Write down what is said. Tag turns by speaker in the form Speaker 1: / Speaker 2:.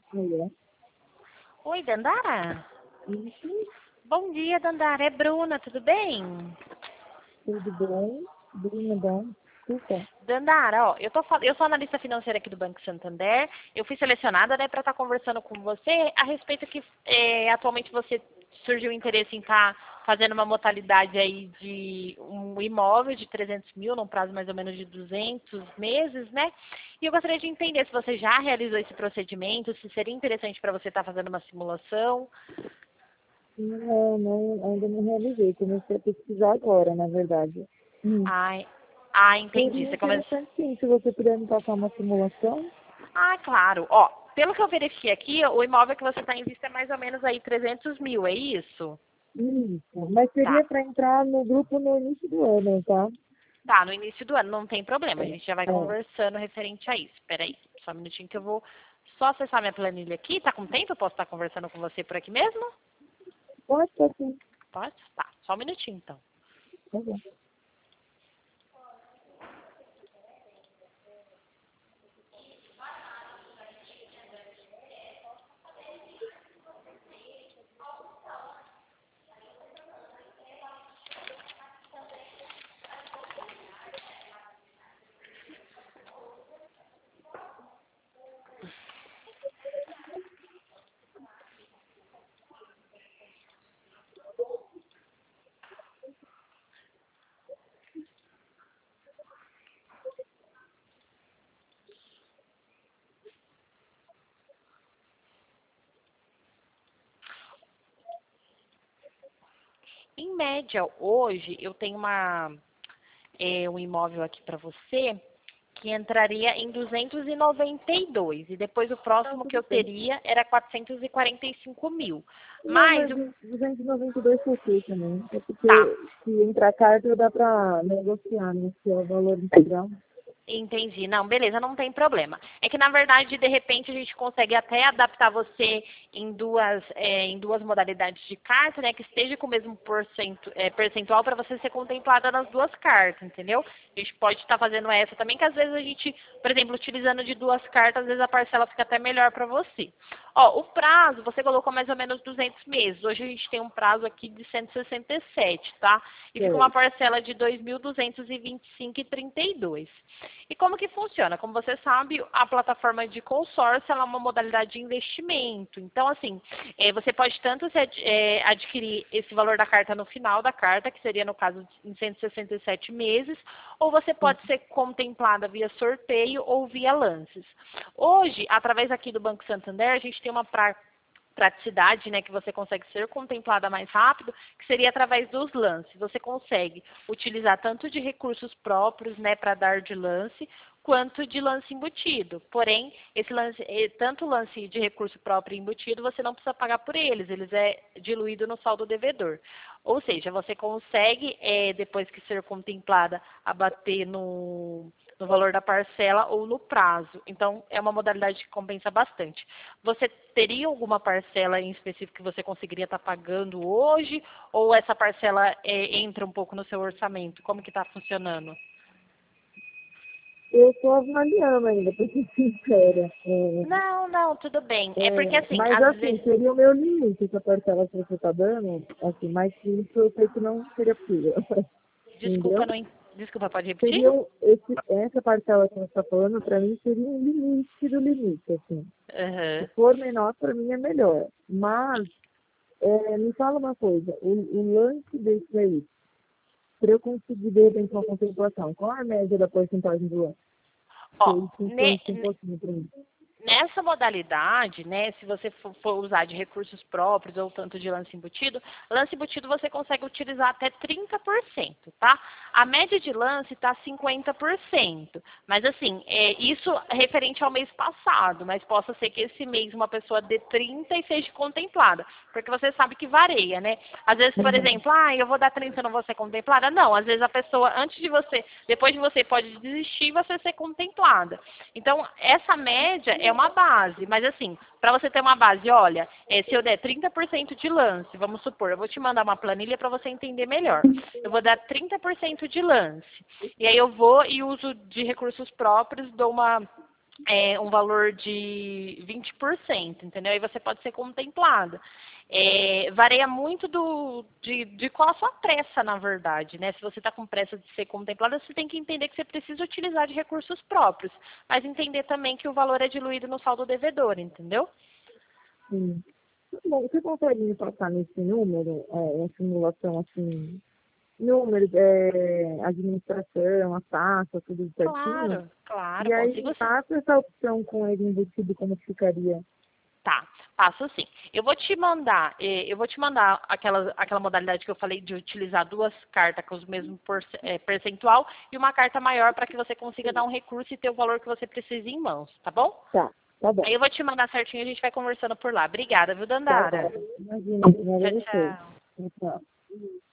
Speaker 1: Olha,
Speaker 2: Oi, Dandara?
Speaker 1: isso,
Speaker 2: Bom dia, Dandara. É Bruna, tudo bem?
Speaker 1: tudo bem? Bruna, bom? Desculpa.
Speaker 2: Dandara, ó, eu sou analista financeira aqui do Banco Santander. Eu fui selecionada, né, para estar conversando com você a respeito que atualmente você surgiu interesse em estar fazendo uma modalidade aí de um imóvel de 300 mil, num prazo mais ou menos de 200 meses, né? E eu gostaria de entender se você já realizou esse procedimento, se seria interessante para você estar fazendo uma simulação.
Speaker 1: Não, ainda não realizei. Comecei a pesquisar agora, na verdade.
Speaker 2: Ai, entendi.
Speaker 1: Seria
Speaker 2: Você começou.
Speaker 1: interessante, sim, se você puder me passar uma simulação.
Speaker 2: Ah, claro. Ó, pelo que eu verifiquei aqui, o imóvel que você está em vista é mais ou menos aí 300 mil, é isso?
Speaker 1: Isso. Mas
Speaker 2: Tá.
Speaker 1: seria para entrar no grupo no início do ano, tá?
Speaker 2: Tá, no início do ano, não tem problema. A
Speaker 1: É,
Speaker 2: gente já vai
Speaker 1: é.
Speaker 2: conversando referente a isso. Peraí, só um minutinho que eu vou só acessar minha planilha aqui. Tá com tempo? Eu posso estar conversando com você por aqui mesmo?
Speaker 1: Pode ser sim.
Speaker 2: Pode? Tá, só um minutinho então.
Speaker 1: Tá bom.
Speaker 2: Em média, hoje, eu tenho um imóvel aqui para você que entraria em 292 e depois o
Speaker 1: Não,
Speaker 2: próximo que
Speaker 1: tudo
Speaker 2: eu
Speaker 1: bem.
Speaker 2: teria era 445 mil.
Speaker 1: Não,
Speaker 2: Mas
Speaker 1: mas
Speaker 2: o
Speaker 1: 292 por quê também? É
Speaker 2: tá,
Speaker 1: porque se entrar carta dá para negociar, né? Se é o valor integral.
Speaker 2: entendi. Não, beleza, não tem problema. É que, na verdade, de repente, a gente consegue até adaptar você em duas modalidades de carta, né? Que esteja com o mesmo percentual para você ser contemplada nas duas cartas, entendeu? A gente pode estar fazendo essa também, que às vezes a gente, por exemplo, utilizando de duas cartas, às vezes a parcela fica até melhor para você. Ó, o prazo, você colocou mais ou menos 200 meses. Hoje a gente tem um prazo aqui de 167, tá? E fica uma
Speaker 1: Certo.
Speaker 2: parcela de 2.225,32. E como que funciona? Como você sabe, a plataforma de consórcio ela é uma modalidade de investimento. Então, assim, você pode tanto adquirir esse valor da carta no final da carta, que seria no caso em 167 meses, ou você pode ser contemplada via sorteio ou via lances. Hoje, através aqui do Banco Santander, a gente tem uma praticidade, né, que você consegue ser contemplada mais rápido, que seria através dos lances. Você consegue utilizar tanto de recursos próprios, né, para dar de lance, quanto de lance embutido. Porém, esse lance, tanto o lance de recurso próprio e embutido, você não precisa pagar por eles é diluído no saldo devedor. Ou seja, você consegue, depois que ser contemplada, abater no valor da parcela ou no prazo. Então, é uma modalidade que compensa bastante. Você teria alguma parcela em específico que você conseguiria estar pagando hoje? Ou essa parcela entra um pouco no seu orçamento? Como que está funcionando?
Speaker 1: Eu estou avaliando ainda, para ser sincera.
Speaker 2: Não, não, tudo bem. É porque assim,
Speaker 1: Mas
Speaker 2: às
Speaker 1: assim,
Speaker 2: vezes.
Speaker 1: seria o meu limite essa parcela que você está dando, assim, mais que isso eu sei que não seria possível.
Speaker 2: Desculpa,
Speaker 1: Entendeu?
Speaker 2: não. Desculpa, pode repetir?
Speaker 1: Seria essa parcela que você está falando, para mim, seria um limite do limite, assim. Se
Speaker 2: Aham.
Speaker 1: for menor, para mim é melhor. Mas, me fala uma coisa, o lance desse aí, para eu conseguir, de repente, uma contemplação, qual a média da porcentagem do lance?
Speaker 2: Ó,
Speaker 1: Que isso influencia um pouquinho para mim.
Speaker 2: nessa modalidade, né, se você for usar de recursos próprios ou tanto de lance embutido você consegue utilizar até 30%, tá? A média de lance está 50%. Mas assim, isso referente ao mês passado, mas possa ser que esse mês uma pessoa dê 30 e seja contemplada, porque você sabe que varia, né? Às vezes, por
Speaker 1: Uhum.
Speaker 2: exemplo, eu vou dar 30 e não vou ser contemplada. Não, às vezes a pessoa depois de você pode desistir e você ser contemplada. Então, essa média é uma base, mas assim, para você ter uma base, olha, se eu der 30% de lance, vamos supor, eu vou te mandar uma planilha para você entender melhor. Eu vou dar 30% de lance. E aí eu vou e uso de recursos próprios, dou uma um valor de 20%, entendeu? Aí você pode ser contemplada. Varia muito de qual a sua pressa, na verdade, né? Se você está com pressa de ser contemplada, você tem que entender que você precisa utilizar de recursos próprios, mas entender também que o valor é diluído no saldo devedor, entendeu?
Speaker 1: Sim. Bom, você consegue me passar nesse número, a simulação, assim, números, administração, a taxa, tudo certinho?
Speaker 2: Claro, claro,
Speaker 1: E aí,
Speaker 2: consigo sim.
Speaker 1: passa essa opção com ele embutido, como que ficaria?
Speaker 2: Tá, passo sim. Eu vou te mandar aquela modalidade que eu falei de utilizar duas cartas com o mesmo percentual e uma carta maior para que você consiga dar um recurso e ter o valor que você precisa em mãos, tá bom?
Speaker 1: Tá bom.
Speaker 2: Aí eu vou te mandar certinho e a gente vai conversando por lá. Obrigada, viu,
Speaker 1: Tá
Speaker 2: Dandara?
Speaker 1: bom. Imagina, obrigada
Speaker 2: Tchau,
Speaker 1: a você.
Speaker 2: tchau.
Speaker 1: Tchau, tchau.